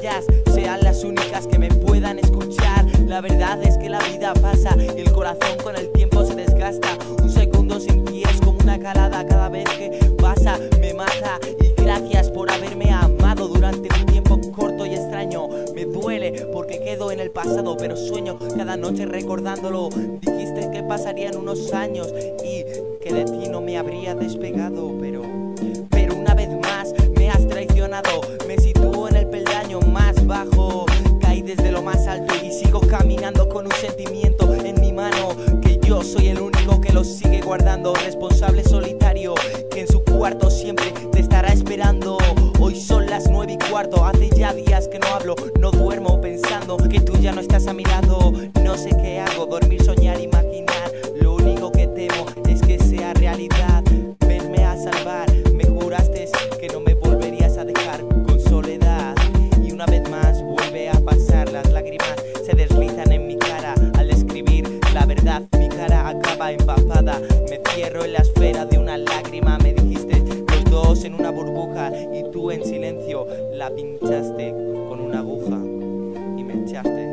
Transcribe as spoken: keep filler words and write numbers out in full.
ellas sean las únicas que me puedan escuchar. La verdad es que la vida pasa y el corazón con el tiempo se desgasta. Un segundo sin ti es como una calada, cada vez que pasa me mata. Y gracias por haberme amado durante un tiempo corto y extraño. Me duele porque quedo en el pasado, pero sueño cada noche recordándolo. Dijiste que pasarían unos años y que de ti no me habría despegado, pero Pero una vez más me has traicionado. Me sitúo en el peldaño más bajo. Caí desde lo más alto y sigo caminando con un sentimiento en mi mano, que yo soy el único que lo sigue guardando. Responsable solitario que en su cuarto siempre te estará esperando. Hoy son las nueve y cuarto, hace ya días que no hablo. No duermo pensando que tú ya no estás a mi lado. No sé qué hago, dormir, soñar, imaginar. Lo único que temo es que sea realidad. Venme a salvar, me juraste que no me volverías a dejar con soledad. Y una vez más vuelve a pasar, las lágrimas se deslizan en mi cara. Al escribir la verdad mi cara acaba empapada. Me cierro en la esfera de una lágrima. Me dijiste los dos en una burbuja y tú en silencio la pinchaste con una aguja y me echaste